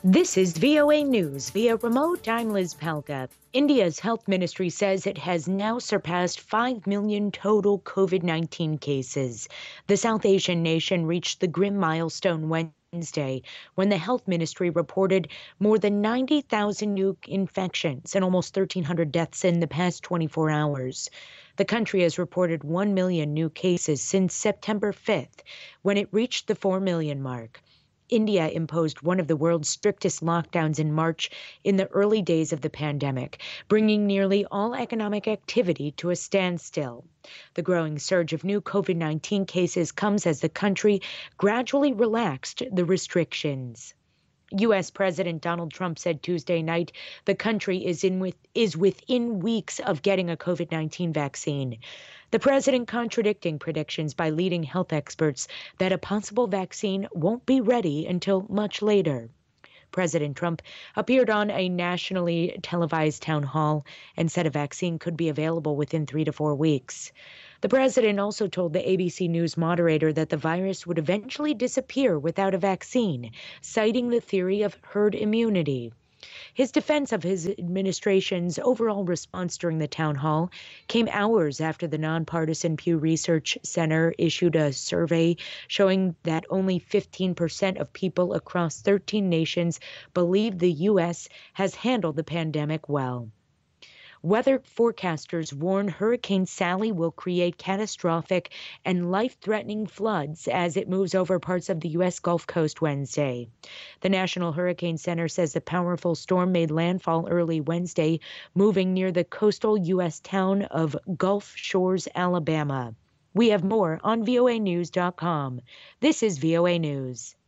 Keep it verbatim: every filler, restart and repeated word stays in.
This is V O A News via remote. I'm Liz Palka. India's health ministry says it has now surpassed five million total COVID nineteen cases. The South Asian nation reached the grim milestone Wednesday when the health ministry reported more than ninety thousand new infections and almost thirteen hundred deaths in the past twenty-four hours. The country has reported one million new cases since September fifth, when it reached the four million mark. India imposed one of the world's strictest lockdowns in March in the early days of the pandemic, bringing nearly all economic activity to a standstill. The growing surge of new COVID nineteen cases comes as the country gradually relaxed the restrictions. U S. President Donald Trump said Tuesday night the country is in with is within weeks of getting a COVID nineteen vaccine. The president contradicting predictions by leading health experts that a possible vaccine won't be ready until much later. President Trump appeared on a nationally televised town hall and said a vaccine could be available within three to four weeks. The president also told the A B C News moderator that the virus would eventually disappear without a vaccine, citing the theory of herd immunity. His defense of his administration's overall response during the town hall came hours after the nonpartisan Pew Research Center issued a survey showing that only fifteen percent of people across thirteen nations believe the U S has handled the pandemic well. Weather forecasters warn Hurricane Sally will create catastrophic and life-threatening floods as it moves over parts of the U S. Gulf Coast Wednesday. The National Hurricane Center says the powerful storm made landfall early Wednesday, moving near the coastal U S town of Gulf Shores, Alabama. We have more on V O A news dot com. This is V O A News.